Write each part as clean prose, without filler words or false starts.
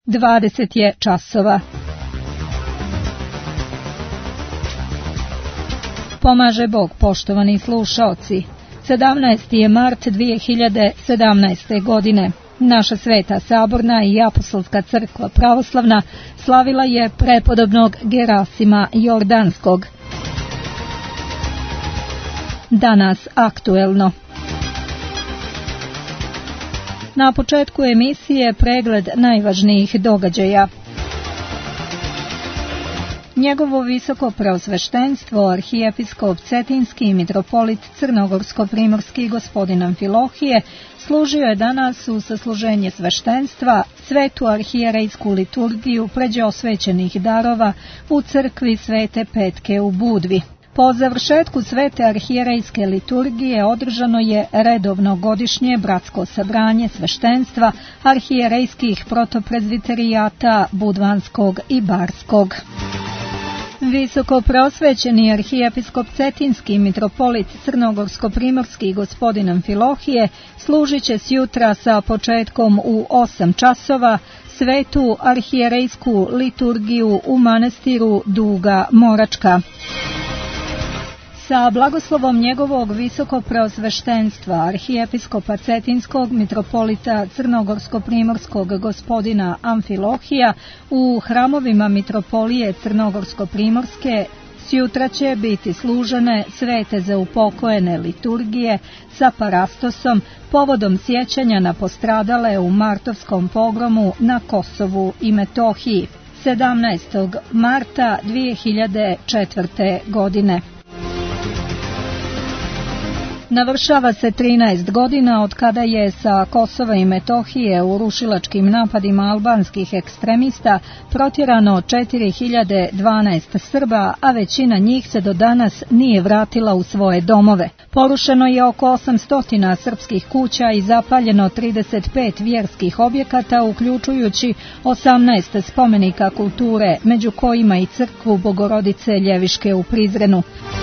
20 je časova. Pomaže Bog, poštovani slušaoci. 17. je mart 2017. godine. Naša Sveta Saborna i Apostolska crkva pravoslavna slavila je prepodobnog Gerasima Jordanskog. Danas aktuelno. Na početku emisije pregled najvažnijih događaja. Njegovo visoko preosveštenstvo, arhijepiskop Cetinski i mitropolit Crnogorsko-primorski gospodin Amfilohije, služio je danas u sasluženje sveštenstva svetu arhijerejsku liturgiju pređe osvećenih darova u crkvi Svete Petke u Budvi. Po završetku svete arhijerejske liturgije održano je redovno godišnje bratsko sabranje sveštenstva arhijerejskih protoprezviterijata Budvanskog i Barskog. Visoko preosvećeni arhijepiskop Cetinski mitropolit Crnogorsko-primorski gospodin Amfilohije služit će sjutra sa početkom u 8 časova svetu arhijerejsku liturgiju u manastiru Duga Moračka. Sa blagoslovom njegovog visoko preosveštenstva arhijepiskopa Cetinskog mitropolita Crnogorsko-primorskog gospodina Amfilohija u hramovima mitropolije Crnogorsko-primorske sjutra će biti služene svete za upokojene liturgije sa parastosom povodom sjećanja na postradale u martovskom pogromu na Kosovu i Metohiji 17. marta 2004. godine. Navršava se 13 godina od kada je sa Kosova i Metohije u rušilačkim napadima albanskih ekstremista protjerano 4012 Srba, a većina njih se do danas nije vratila u svoje domove. Porušeno je oko 800 srpskih kuća i zapaljeno 35 vjerskih objekata, uključujući 18 spomenika kulture, među kojima i crkvu Bogorodice Ljeviške u Prizrenu.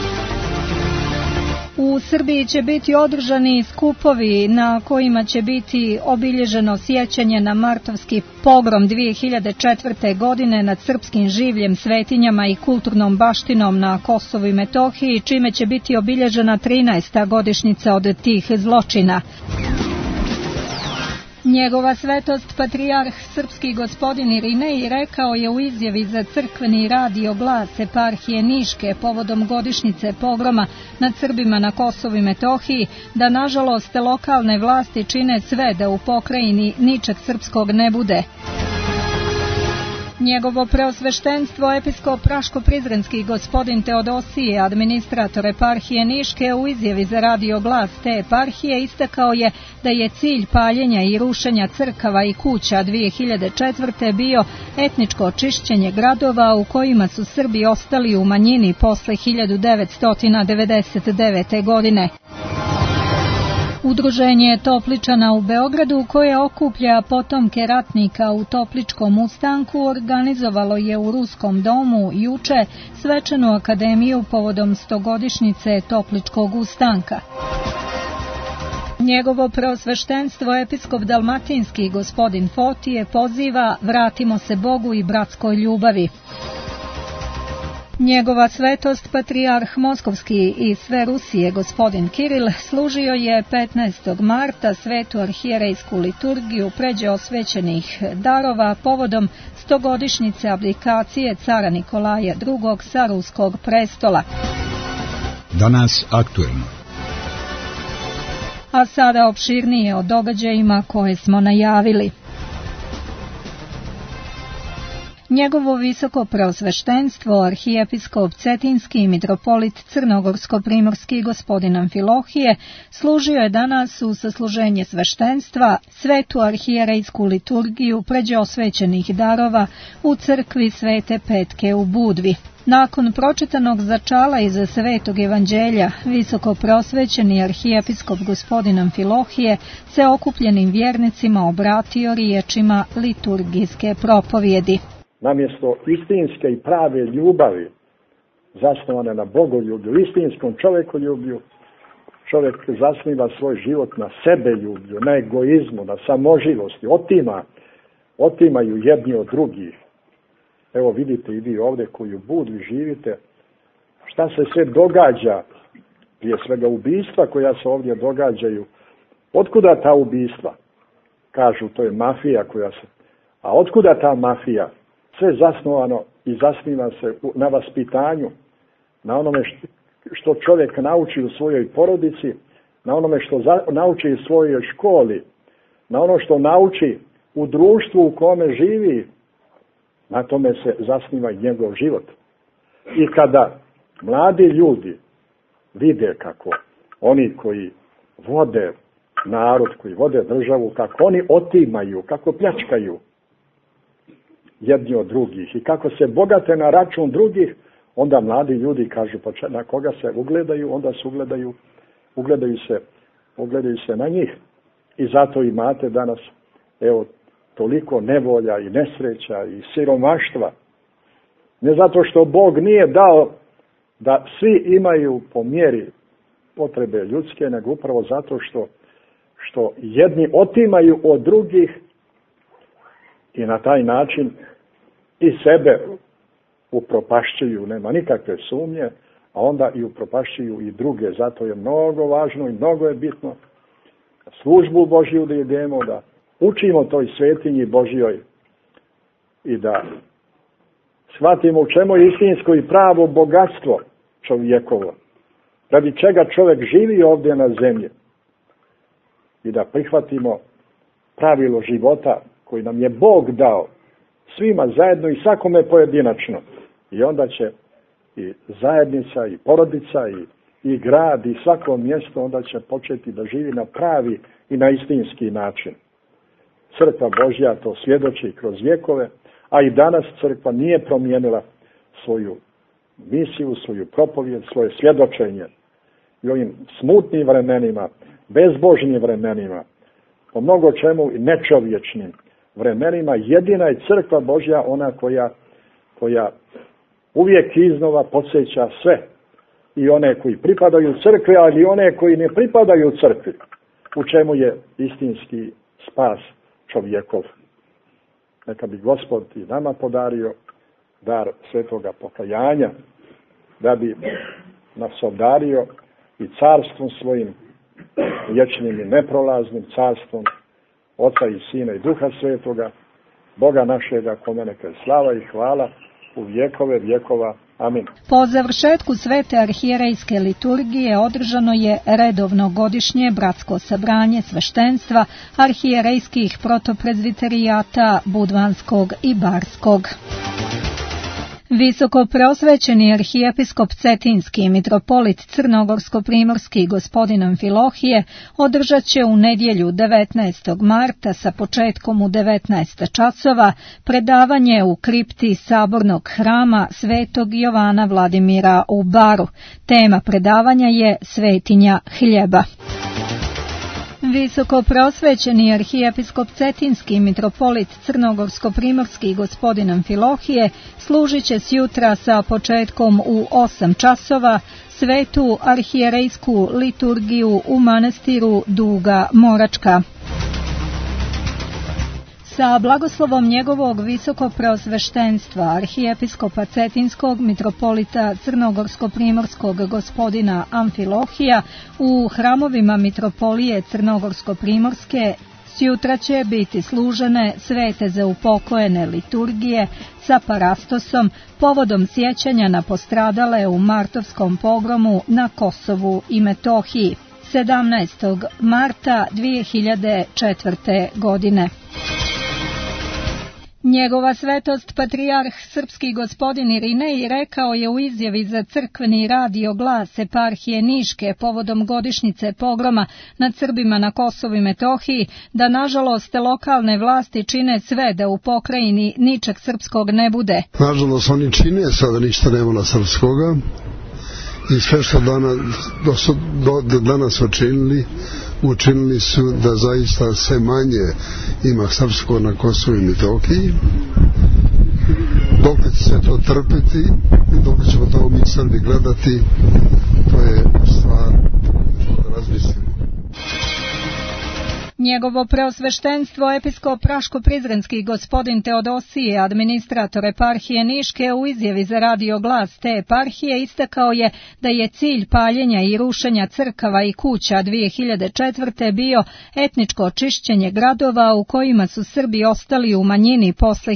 U Srbiji će biti održani skupovi na kojima će biti obilježeno sjećanje na martovski pogrom 2004. godine nad srpskim življem, svetinjama i kulturnom baštinom na Kosovu i Metohiji, čime će biti obilježena 13. godišnjica od tih zločina. Njegova svetost patrijarh srpski gospodin Irinej rekao je u izjavi za crkveni radio Glas eparhije Niške povodom godišnjice pogroma nad Srbima na Kosovu i Metohiji da nažalost lokalne vlasti čine sve da u pokrajini ničeg srpskog ne bude. Njegovo preosveštenstvo episkop Praško-Prizrenski gospodin Teodosije, administrator eparhije Niške, u izjavi za radio Glas te eparhije istakao je da je cilj paljenja i rušenja crkava i kuća 2004. bio etničko čišćenje gradova u kojima su Srbi ostali u manjini posle 1999. godine. Udruženje Topličana u Beogradu, koje okuplja potomke ratnika u Topličkom ustanku, organizovalo je u Ruskom domu juče svečanu akademiju povodom 100-godišnjice Topličkog ustanka. Njegovo preosveštenstvo episkop Dalmatinski gospodin Fotije poziva vratimo se Bogu i bratskoj ljubavi. Njegova svetost patrijarh Moskovski i sve Rusije gospodin Kiril služio je 15. marta svetu arhijerejsku liturgiju pređe osvećenih darova povodom 100-godišnjice abdikacije cara Nikolaja II. Sa ruskog prestola. Danas aktuelno. A sada opširnije o događajima koje smo najavili. Njegovo visoko preosveštenstvo, arhijepiskop Cetinski i mitropolit Crnogorsko-primorski gospodin Amfilohije služio je danas u sasluženje sveštenstva svetu arhijerejsku liturgiju pređe osvećenih darova u crkvi Svete Petke u Budvi. Nakon pročitanog začala iz Svetog evanđelja, visoko preosvećeni arhijepiskop gospodin Amfilohije se okupljenim vjernicima obratio riječima liturgijske propovjedi. Namjesto istinske i prave ljubavi, zasnovane na bogoljublju, istinskom čovjekoljublju, čovjek zasniva svoj život na sebeljublju, na egoizmu, na samoživosti, otima otimaju jedni od drugih. Evo vidite i vi ovdje koji u Budvi živite, šta se sve događa, prije svega ubistva koja se ovdje događaju. Otkuda ta ubistva? Kažu, to je mafija koja se... A otkuda ta mafija? Sve zasnovano i zasniva se na vaspitanju, na onome što čovjek nauči u svojoj porodici, na onome što nauči u svojoj školi, na ono što nauči u društvu u kome živi, na tome se zasniva i njegov život. I kada mladi ljudi vide kako oni koji vode narod, koji vode državu, kako oni otimaju, kako pljačkaju jedni od drugih i kako se bogate na račun drugih, onda mladi ljudi kažu na koga se ugledaju, onda se ugledaju se na njih. I zato imate danas toliko nevolja i nesreća i siromaštva. Ne zato što Bog nije dao da svi imaju po mjeri potrebe ljudske, nego upravo zato što jedni otimaju od drugih i na taj način i sebe upropašćuju, nema nikakve sumnje, a onda i upropašćuju i druge. Zato je mnogo važno i mnogo je bitno službu Božju da idemo, da učimo toj svetinji Božjoj i da shvatimo u čemu je istinsko i pravo bogatstvo čovjekovo, radi čega čovjek živi ovdje na zemlji, i da prihvatimo pravilo života koji nam je Bog dao svima zajedno i svakome pojedinačno. I onda će i zajednica i porodica i grad i svako mjesto onda će početi da živi na pravi i na istinski način. Crkva Božja to svjedoči kroz vjekove, a i danas crkva nije promijenila svoju misiju, svoju propovijed, svoje svjedočenje. I ovim smutnim vremenima, bezbožnim vremenima, po mnogo čemu i nečovječnim vremenima, jedina je crkva Božja ona koja uvijek iznova podsjeća sve. I one koji pripadaju crkvi, ali i one koji ne pripadaju crkvi. U čemu je istinski spas čovjekov. Neka bi Gospod i nama podario dar svetoga pokajanja, da bi nas obdario i carstvom svojim, vječnim i neprolaznim carstvom Oca i Sina i Duha Svetoga, Boga našega, kome neka je slava i hvala u vjekove vjekova. Amin. Po završetku svete arhijerejske liturgije održano je redovno godišnje bratsko sabranje sveštenstva arhijerejskih protoprezviterijata Budvanskog i Barskog. Visoko preosvećeni arhijepiskop Cetinski mitropolit Crnogorsko-primorski gospodin Amfilohije održat će u nedjelju 19. marta sa početkom u 19 časova predavanje u kripti Sabornog hrama Svetog Jovana Vladimira u Baru. Tema predavanja je Svetinja hljeba. Visoko preosvećeni arhijepiskop Cetinski mitropolit Crnogorsko-primorski gospodin Amfilohije služit će sjutra sa početkom u 8 časova svetu arhijerejsku liturgiju u manastiru Duga Moračka. Sa blagoslovom njegovog visoko preosveštenstva arhijepiskopa Cetinskog mitropolita Crnogorsko-primorskog gospodina Amfilohija u hramovima mitropolije Crnogorsko-primorske sjutra će biti služene svete za upokojene liturgije sa parastosom povodom sjećanja na postradale u martovskom pogromu na Kosovu i Metohiji 17. marta 2004. godine. Njegova svetost patrijarh srpski gospodin Irinej rekao je u izjavi za crkveni radio Glas eparhije Niške povodom godišnjice pogroma nad Srbima na Kosovu i Metohiji da nažalost lokalne vlasti čine sve da u pokrajini ničeg srpskog ne bude. Nažalost oni čine sada ništa nema na srpskoga i sve što danas učinili su da zaista sve manje ima srpsko na Kosovu i Metohiji. Dok će se to trpiti i dok ćemo to mi Srbi gledati, to je stvar da razmislimo. Njegovo preosveštenstvo episkop Raško-Prizrenski gospodin Teodosije, administrator eparhije Niške, u izjavi za Radio Glas te eparhije istakao je da je cilj paljenja i rušenja crkava i kuća 2004. bio etničko čišćenje gradova u kojima su Srbi ostali u manjini posle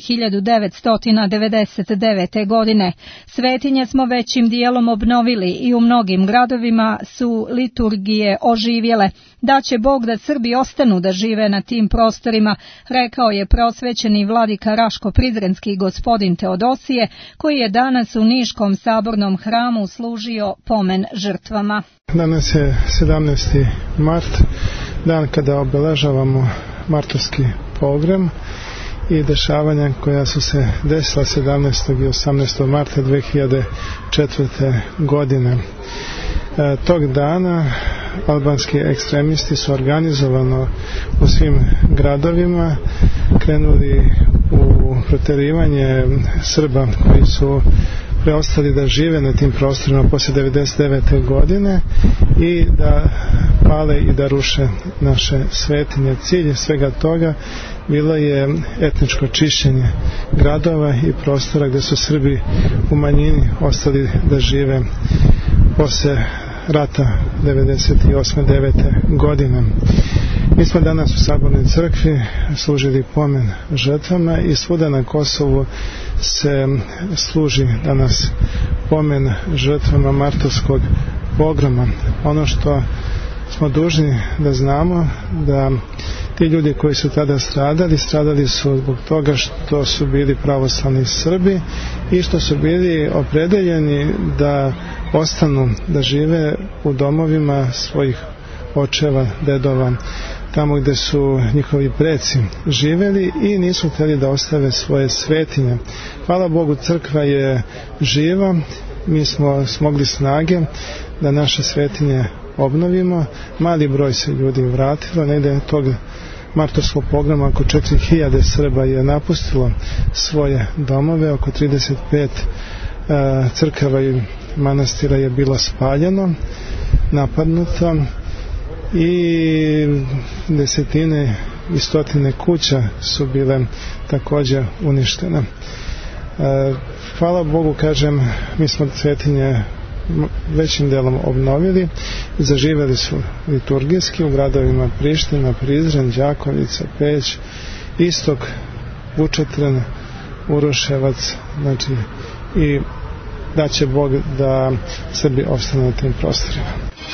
1999. godine. Svetinje smo većim dijelom obnovili i u mnogim gradovima su liturgije oživjele. Da će Bog da Srbi ostanu da žive na tim prostorima, rekao je preosvećeni vladika Raško-Prizrenski gospodin Teodosije, koji je danas u Niškom sabornom hramu služio pomen žrtvama. Danas je 17. mart, dan kada obeležavamo martovski pogrom i dešavanja koja su se desila 17. i 18. marta 2004. godine. Tog dana albanski ekstremisti su organizovano u svim gradovima krenuli u proterivanje Srba koji su preostali da žive na tim prostorima posle 1999. godine i da pale i da ruše naše svetinje. Cilj svega toga bilo je etničko čišćenje gradova i prostora gde su Srbi u manjini ostali da žive posle rata 98-9. godine. Mi smo danas u Sabornoj crkvi služili pomen žrtvama i svuda na Kosovu se služi danas pomen žrtvama martovskog pogroma. Ono što smo dužni da znamo, da ti ljudi koji su tada stradali su zbog toga što su bili pravoslavni Srbi i što su bili opredeljeni da ostanu da žive u domovima svojih očeva, dedova, tamo gde su njihovi preci živeli i nisu htjeli da ostave svoje svetinje. Hvala Bogu, crkva je živa, mi smo smogli snage da naše svetinje obnovimo, mali broj se ljudi vratilo, negde tog martovskog pogroma oko 4000 Srba je napustilo svoje domove, oko 35 crkava i manastira je bilo spaljeno, napadnuto i desetine i stotine kuća su bile također uništene. Hvala Bogu, kažem, mi smo svetinje većim delom obnovili, zaživeli su liturgijski u gradovima Priština, Prizren, Đakovica, Peć, Istok, Vučetren, Uroševac, znači i da će Bog da Srbi ostane na tim prostorima.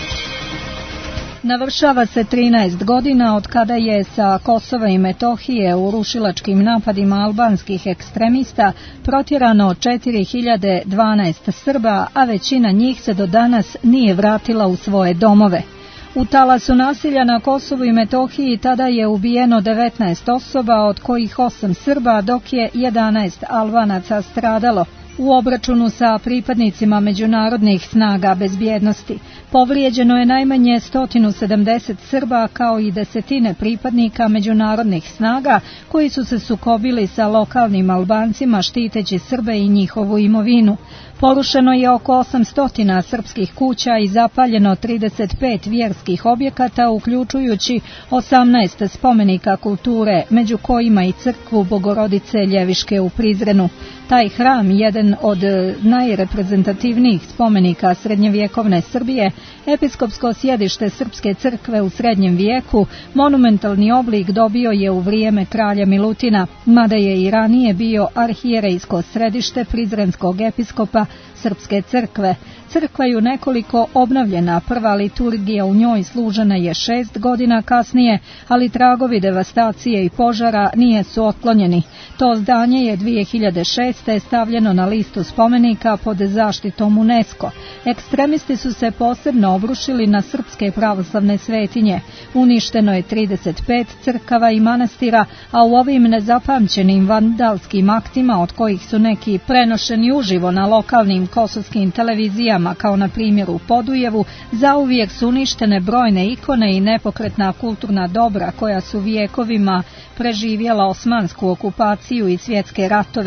Navršava se 13 godina od kada je sa Kosova i Metohije u rušilačkim napadima albanskih ekstremista protjerano 4012 Srba, a većina njih se do danas nije vratila u svoje domove. U talasu nasilja na Kosovu i Metohiji tada je ubijeno 19 osoba, od kojih 8 Srba, dok je 11 Albanaca stradalo. U obračunu sa pripadnicima međunarodnih snaga bezbjednosti povrijeđeno je najmanje 170 Srba kao i desetine pripadnika međunarodnih snaga koji su se sukobili sa lokalnim Albancima štiteći Srbe i njihovu imovinu. Porušeno je oko 800 srpskih kuća i zapaljeno 35 vjerskih objekata, uključujući 18 spomenika kulture, među kojima i crkvu Bogorodice Ljeviške u Prizrenu. Taj hram, jedan od najreprezentativnijih spomenika srednjevjekovne Srbije, episkopsko sjedište Srpske crkve u srednjem vijeku, monumentalni oblik dobio je u vrijeme kralja Milutina, mada je i ranije bio arhijerejsko središte prizrenskog episkopa Srpske crkve. Crkva je nekoliko obnovljena, prva liturgija u njoj služena je 6 godina kasnije, ali tragovi devastacije i požara nije su otklonjeni. To zdanje je 2006. stavljeno na listu spomenika pod zaštitom UNESCO. Ekstremisti su se posebno obrušili na srpske pravoslavne svetinje. Uništeno je 35 crkava i manastira, a u ovim nezapamćenim vandalskim aktima, od kojih su neki prenošeni uživo na lokalnim kosovskim televizijama, kao na primjer u Podujevu, zauvijek su uništene brojne ikone i nepokretna kulturna dobra koja su vijekovima preživjela osmansku okupaciju i svjetske ratove.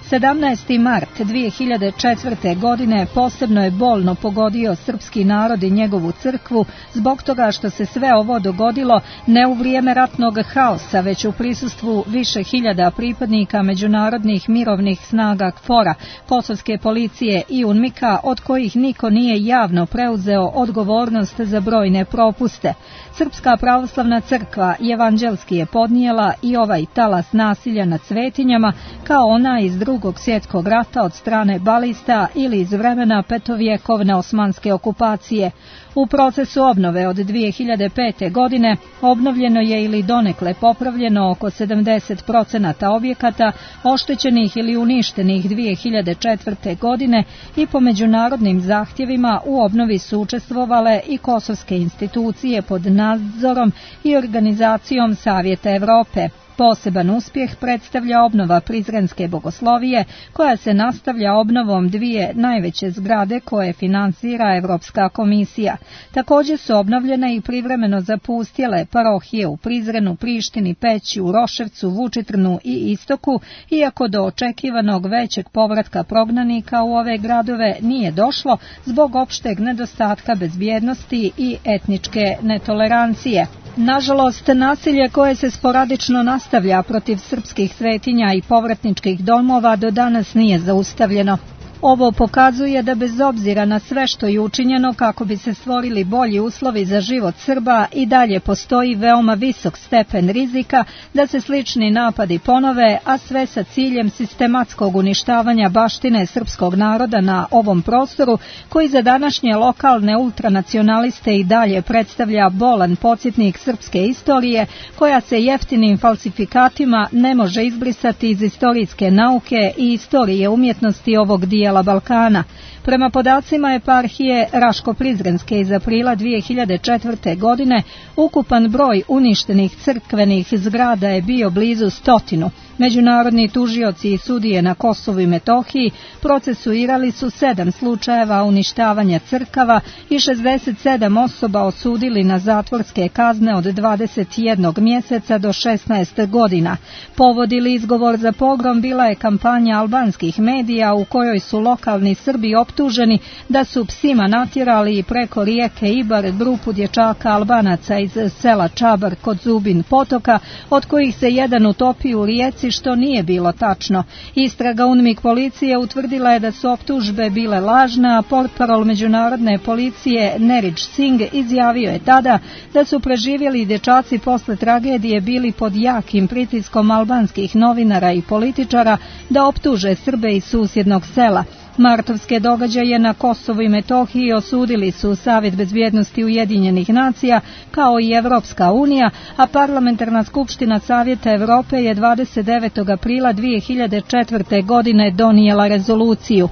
17. mart 2004. godine posebno je bolno pogodio srpski narod i njegovu crkvu zbog toga što se sve ovo dogodilo ne u vrijeme ratnog haosa, već u prisustvu više hiljada pripadnika međunarodnih mirovnih snaga KFOR-a, kosovske policije i UNMIK-a, od kojih niko nije javno preuzeo odgovornost za brojne propuste. Srpska pravoslavna crkva evanđelski je podnijela i ovaj talas nasilja nad svetinjama kao ona iz Drugog svjetskog rata od strane balista ili iz vremena petovjekovne osmanske okupacije. U procesu obnove od 2005. godine obnovljeno je ili donekle popravljeno oko 70% objekata oštećenih ili uništenih 2004. godine i po međunarodnim zahtjevima u obnovi su učestvovale i kosovske institucije pod nadzorom i organizacijom Savjeta Europe. Poseban uspjeh predstavlja obnova Prizrenske bogoslovije, koja se nastavlja obnovom dvije najveće zgrade koje financira Europska komisija. Također su obnovljene i privremeno zapustjele parohije u Prizrenu, Prištini, Peći, u Roševcu, Vučitrnu i Istoku, iako do očekivanog većeg povratka prognanika u ove gradove nije došlo zbog opšteg nedostatka bezbjednosti i etničke netolerancije. Nažalost, nasilje koje se sporadično nastavlja protiv srpskih svetinja i povratničkih domova do danas nije zaustavljeno. Ovo pokazuje da bez obzira na sve što je učinjeno kako bi se stvorili bolji uslovi za život Srba i dalje postoji veoma visok stepen rizika da se slični napadi ponove, a sve sa ciljem sistematskog uništavanja baštine srpskog naroda na ovom prostoru, koji za današnje lokalne ultranacionaliste i dalje predstavlja bolan podsjetnik srpske istorije, koja se jeftinim falsifikatima ne može izbrisati iz istorijske nauke i istorije umjetnosti ovog dijela Balkana. Prema podacima eparhije Raško-Prizrenske iz aprila 2004. godine, ukupan broj uništenih crkvenih zgrada je bio blizu 100. Međunarodni tužioci i sudije na Kosovu i Metohiji procesuirali su 7 slučajeva uništavanja crkava i 67 osoba osudili na zatvorske kazne od 21 mjeseca do 16 godina. Povod ili izgovor za pogrom bila je kampanja albanskih medija u kojoj su lokalni Srbi optuženi da su psima natjerali preko rijeke Ibar grupu dječaka Albanaca iz sela Čabar kod Zubin potoka, od kojih se jedan utopio u rijeci, što nije bilo tačno. Istraga UNMIK policije utvrdila je da su optužbe bile lažne, a portparol međunarodne policije Nerić Singh izjavio je tada da su preživjeli dječaci posle tragedije bili pod jakim pritiskom albanskih novinara i političara da optuže Srbe iz susjednog sela. Martovske događaje na Kosovu i Metohiji osudili su Savjet bezbjednosti Ujedinjenih nacija kao i Evropska unija, a Parlamentarna skupština Savjeta Europe je 29. aprila 2004. godine donijela rezoluciju.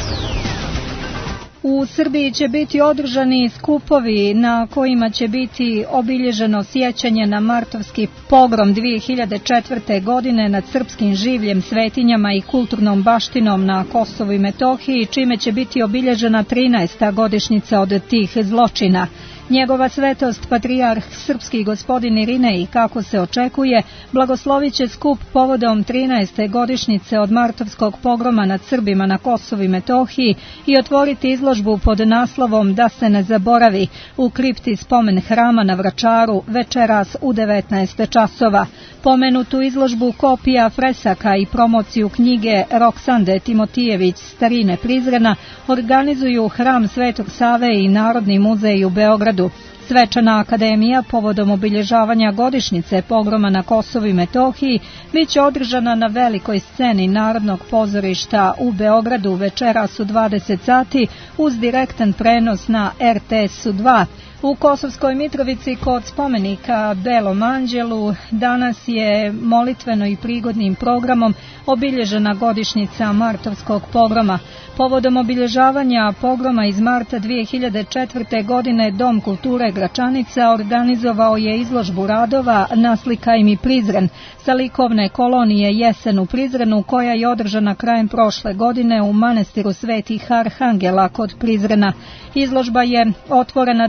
U Srbiji će biti održani skupovi na kojima će biti obilježeno sjećanje na martovski pogrom 2004. godine nad srpskim življem, svetinjama i kulturnom baštinom na Kosovu i Metohiji, čime će biti obilježena 13. godišnjica od tih zločina. Njegova svetost, patrijarh srpski gospodin Irinej, kako se očekuje, blagoslovit će skup povodom 13. godišnjice od martovskog pogroma nad Srbima na Kosovu i Metohiji i otvoriti izložbu pod naslovom Da se ne zaboravi u kripti spomen hrama na Vračaru večeras u 19 časova. Pomenutu izložbu kopija, fresaka i promociju knjige Roksande Timotijević Starine Prizrena organizuju Hram Svetog Save i Narodni muzej u Beogradu. Svečana akademija povodom obilježavanja godišnjice pogroma na Kosovu i Metohiji bit će održana na velikoj sceni Narodnog pozorišta u Beogradu večeras u 20 sati uz direktan prenos na RTS-u 2. U Kosovskoj Mitrovici kod spomenika Belom anđelu danas je molitveno i prigodnim programom obilježena godišnjica martovskog pogroma. Povodom obilježavanja pogroma iz marta 2004. godine Dom kulture Gračanica organizovao je izložbu radova Naslikaj mi Prizren sa likovne kolonije Jesen u Prizrenu, koja je održana krajem prošle godine u manastiru Svetih Arhangela kod Prizrena. Izložba je otvorena danas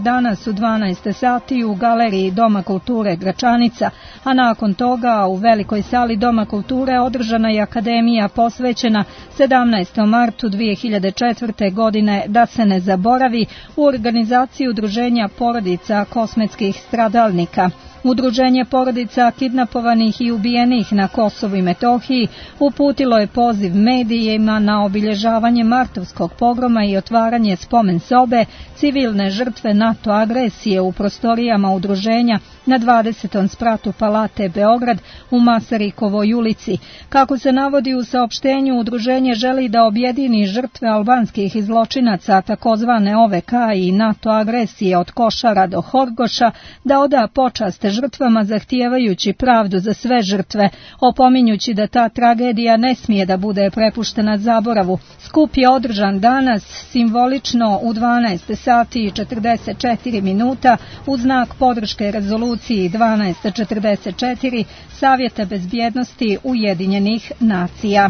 počas u 12 sati u galeriji Doma kulture Gračanica, a nakon toga u velikoj sali Doma kulture održana je akademija posvećena 17. martu 2004. godine, da se ne zaboravi, u organizaciji Udruženja porodica kosmetskih stradalnika. Udruženje porodica kidnapovanih i ubijenih na Kosovu i Metohiji uputilo je poziv medijima na obilježavanje martovskog pogroma i otvaranje spomen sobe civilne žrtve NATO agresije u prostorijama udruženja na 20. spratu Palate Beograd u Masarikovoj ulici. Kako se navodi u saopštenju, udruženje želi da objedini žrtve albanskih zločinaca takozvane OVK i NATO agresije od Košara do Horgoša, da oda počast žrtvama zahtijevajući pravdu za sve žrtve, opominjući da ta tragedija ne smije da bude prepuštena zaboravu. Skup je održan danas simbolično u 12 sati i 44 minuta u znak podrške rezoluciji 1244 Savjeta bezbjednosti Ujedinjenih nacija.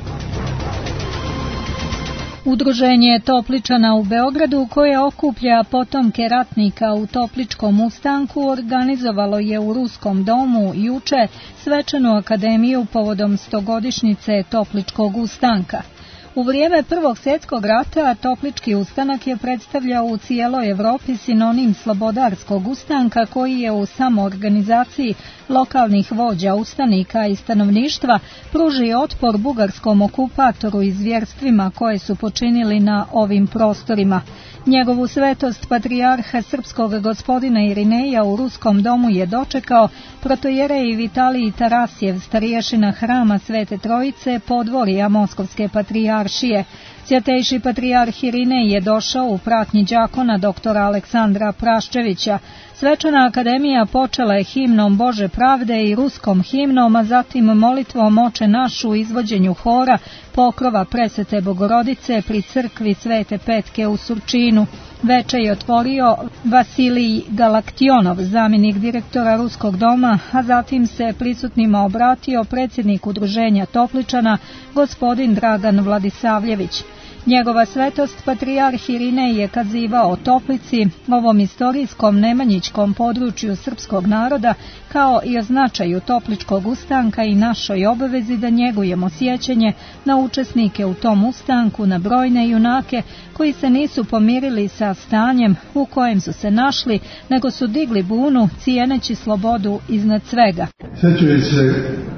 Udruženje Topličana u Beogradu, koje okuplja potomke ratnika u Topličkom ustanku, organizovalo je u Ruskom domu juče svečanu akademiju povodom 100-godišnjice Topličkog ustanka. U vrijeme Prvog svjetskog rata Toplički ustanak je predstavljao u cijeloj Evropi sinonim slobodarskog ustanka, koji je u samoorganizaciji lokalnih vođa, ustanika i stanovništva pružio otpor bugarskom okupatoru i zvjerstvima koje su počinili na ovim prostorima. Njegovu svetost patrijarha srpskog gospodina Irineja u Ruskom domu je dočekao protojerej Vitalij Tarasjev, starješina hrama Svete Trojice, podvorija Moskovske patrijaršije. Svjetejši patrijarh Irinej je došao u pratnji đakona doktora Aleksandra Praščevića. Svečana akademija počela je himnom Bože pravde i ruskom himnom, a zatim molitvom Oče naš u izvođenju hora pokrova Presvete Bogorodice pri crkvi Svete Petke u Surčinu. Veče je otvorio Vasilij Galaktionov, zamjenik direktora Ruskog doma, a zatim se prisutnima obratio predsjednik Udruženja Topličana, gospodin Dragan Vladisavljević. Njegova svetost patrijarh Irinej je kazivao o Toplici, ovom istorijskom nemanjičkom području srpskog naroda, kao i o značaju Topličkog ustanka i našoj obavezi da njegujemo sjećanje na učesnike u tom ustanku, na brojne junake koji se nisu pomirili sa stanjem u kojem su se našli, nego su digli bunu cijeneći slobodu iznad svega. Sjećaju se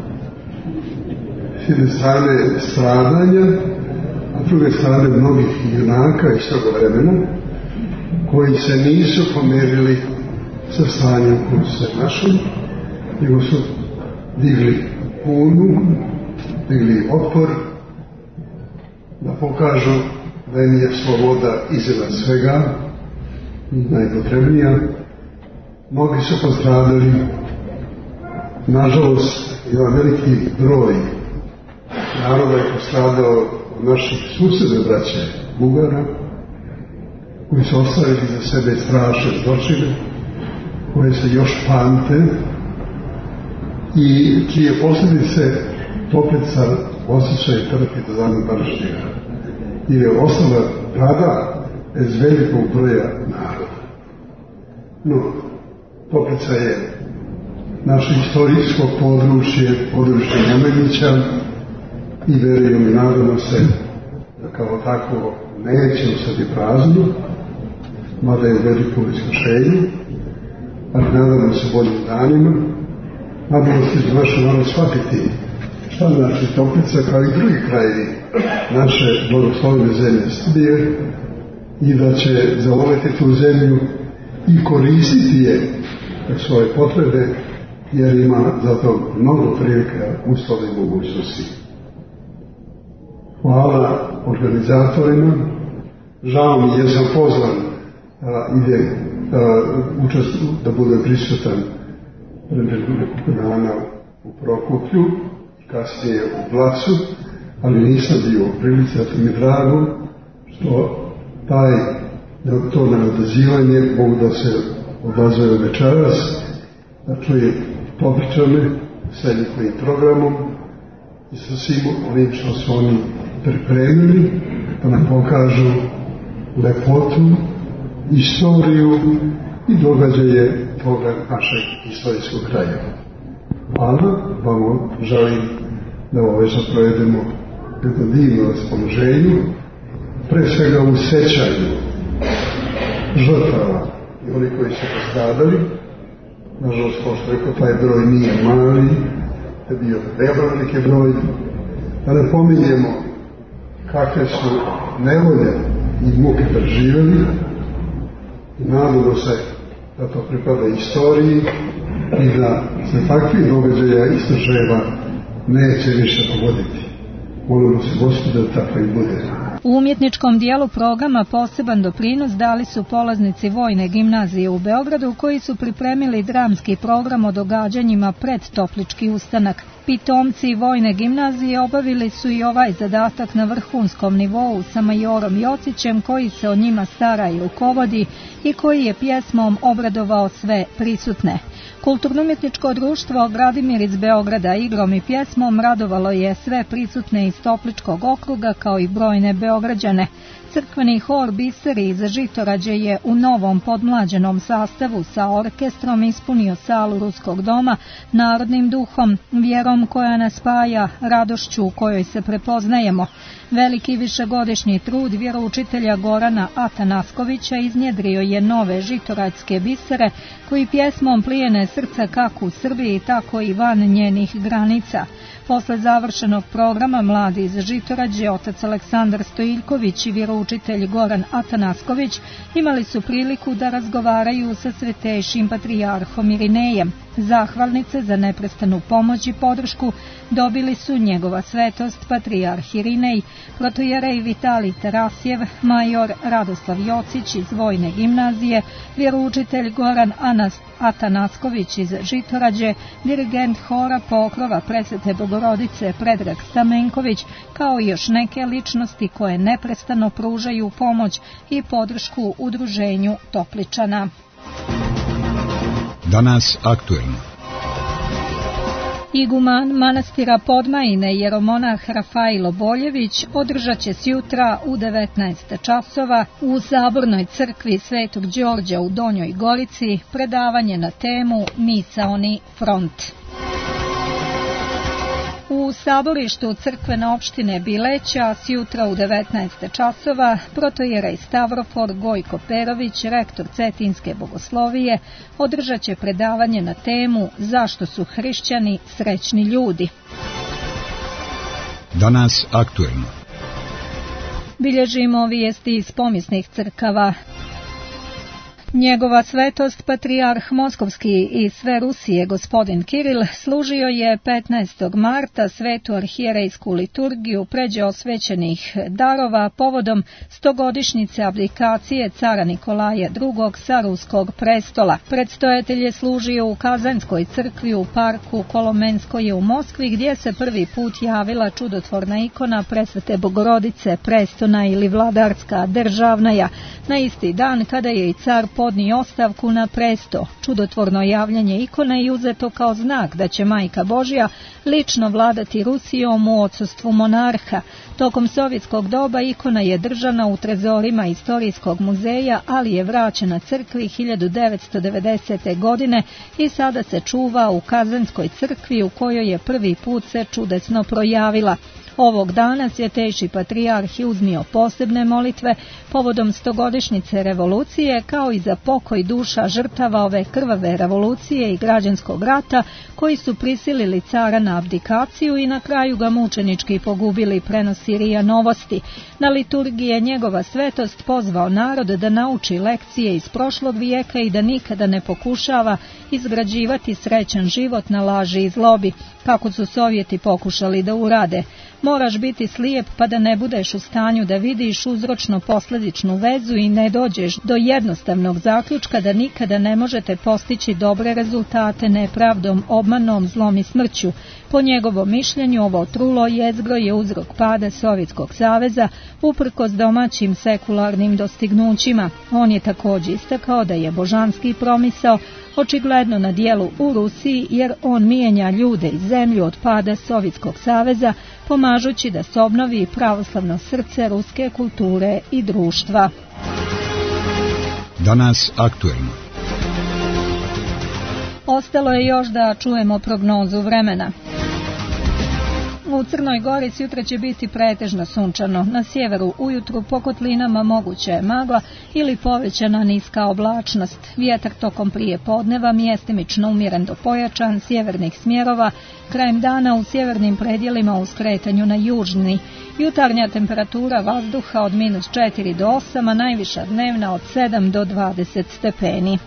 s jedne strane stradanja, a s druge strane mnogih junaka iz toga vremena koji se nisu pomirili sa stanjem koji su se našli, nego su digli bunu, digli otpor, da pokažu da im je sloboda iznad svega najpotrebnija. Mnogi su postradali, nažalost ima veliki broj naroda je postradao od naših susjedne braće Bugara, koji su ostavili za sebe strašne zločine, koje se još pamte i čije posljedice Toplica osjeća i trpi do dana današnjega, jer je ostala tada bez velikog broja naroda. No, Toplica je naše istorijsko područje Nemanjića, i vjerujem i nadamo se da kao tako neće ostati prazno, mada je veliko iskušenje, ali nadamo se boljim danima, nadamo se da naš narod shvatiti šta znači Toplica kao i drugi krajevi naše blagoslovene zemlje Srbije i da će zavoliti tu zemlju i koristiti je za svoje potrebe, jer ima zato mnogo prilika, uslova i mogućnosti. Hvala organizatorima. Žao mi je, sam pozvan da budem prisutan pre nekoliko dana u Prokuplju, kasnije u Blacu, ali nisam bio u prilici, zato mi je drago što to neodazivanje mogu da se odazove večeras, da čuje Topličane sa njihovim programom i sa svim onim što su oni pripremili, da nam pokažu lepotu, istoriju i događaje toga našeg istorijskog kraja. Ali vam želim da ovo već provedemo jedno divno raspoloženju, pre svega u sećanju žrtava i oni koji su postradali. Nažalost, kao što rekao, taj broj nije mali, to je bio veoma veliki broj. Da ne pominjemo kakve su nevolje i muke preživjeli i nadamo se da to pripada istoriji i da se takvih događaja i slučajeva neće više pogoditi. Molimo se Gospoda da tako i bude. U umjetničkom dijelu programa poseban doprinos dali su polaznici Vojne gimnazije u Beogradu koji su pripremili dramski program o događanjima pred Toplički ustanak. Pitomci Vojne gimnazije obavili su i ovaj zadatak na vrhunskom nivou sa majorom Jocićem koji se o njima stara i rukovodi i koji je pjesmom obradovao sve prisutne. Kulturno-umjetničko društvo Gradimir iz Beograda igrom i pjesmom radovalo je sve prisutne iz Topličkog okruga kao i brojne Beograđane. Crkveni hor Biseri iz Žitorađe je u novom podmlađenom sastavu sa orkestrom ispunio salu Ruskog doma narodnim duhom, vjerom koja nas spaja, radošću u kojoj se prepoznajemo. Veliki višegodišnji trud vjeroučitelja Gorana Atanaskovića iznjedrio je nove žitorađske bisere koji pjesmom plijene srca kako u Srbiji, tako i van njenih granica. Posle završenog programa mladi iz Žitorađe, otac Aleksandar Stojiljković i vjeroučitelj Goran Atanasković imali su priliku da razgovaraju sa svetejšim patrijarhom Irinejem. Zahvalnice za neprestanu pomoć i podršku dobili su njegova svetost patrijarh Irinej, protojerej Vitalij Tarasjev, major Radoslav Jocić iz Vojne gimnazije, vjeroučitelj Goran Atanasković iz Žitorađe, dirigent hora Pokrova Presvete Bogorodice Predrag Stamenković, kao i još neke ličnosti koje neprestano pružaju pomoć i podršku udruženju Topličana. Danas aktuelno. Iguman manastira Podmajine jeromonah Rafailo Boljević održat će sjutra u 19 časova u Sabornoj crkvi Svetog Đorđa u Donjoj Gorici predavanje na temu Misaoni front. U saborištu crkvene opštine Bileća sjutra u 19 časova protojerej Stavrofor Gojko Perović, rektor Cetinske bogoslovije, održat će predavanje na temu Zašto su hrišćani srećni ljudi. Danas aktuelno. Bilježimo vijesti iz pomisnih crkava. Njegova svetost patrijarh Moskovski i sve Rusije gospodin Kiril služio je 15. marta svetu arhijerejsku liturgiju pređe osvećenih darova povodom 100-godišnjice abdikacije cara Nikolaja II. Sa ruskog prestola. Predstojatelj je služio u Kazanskoj crkvi u parku Kolomenskoje u Moskvi gdje se prvi put javila čudotvorna ikona Presvete Bogorodice, prestona ili vladarska državnaja, na isti dan kada je i car podnio ostavku na presto. Čudotvorno javljanje ikone je uzeto kao znak da će Majka Božja lično vladati Rusijom u odsustvu monarha. Tokom sovjetskog doba ikona je držana u trezorima istorijskog muzeja, ali je vraćena crkvi 1990. godine i sada se čuva u Kazanskoj crkvi u kojoj je prvi put se čudesno projavila. Ovog dana svjetejši patrijarh je uznio posebne molitve povodom 100-godišnjice revolucije kao i za pokoj duša žrtava ove krvave revolucije i građanskog rata koji su prisilili cara na abdikaciju i na kraju ga mučenički pogubili, prenosi RIA Novosti. Na liturgiji je njegova svetost pozvao narod da nauči lekcije iz prošlog vijeka i da nikada ne pokušava izgrađivati srećan život na laži i zlobi, kako su Sovjeti pokušali da urade. Moraš biti slijep pa da ne budeš u stanju da vidiš uzročno-posljedičnu vezu i ne dođeš do jednostavnog zaključka da nikada ne možete postići dobre rezultate nepravdom, obmanom, zlom i smrću. Po njegovom mišljenju ovo trulo jezgro je uzrok pada Sovjetskog saveza uprkos domaćim sekularnim dostignućima. On je također istakao da je božanski promisao očigledno na dijelu u Rusiji jer on mijenja ljude i zemlju od pada Sovjetskog saveza pomažući da se obnovi pravoslavno srce ruske kulture i društva. Danas aktuelno. Ostalo je još da čujemo prognozu vremena. U Crnoj Gori sutra će biti pretežno sunčano. Na sjeveru ujutru po kotlinama moguća je magla ili povećana niska oblačnost. Vjetar tokom prije podneva mjestimično umjeren do pojačan sjevernih smjerova. Krajem dana u sjevernim predjelima u skretanju na južni. Jutarnja temperatura vazduha od -4 do 8, a najviša dnevna od 7 do 20 stepeni.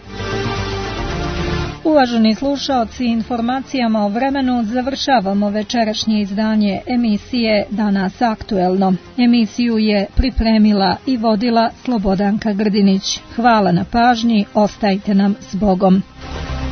Uvaženi slušaoci, informacijama o vremenu završavamo večerašnje izdanje emisije Danas aktuelno. Emisiju je pripremila i vodila Slobodanka Grdinić. Hvala na pažnji, ostajte nam s Bogom.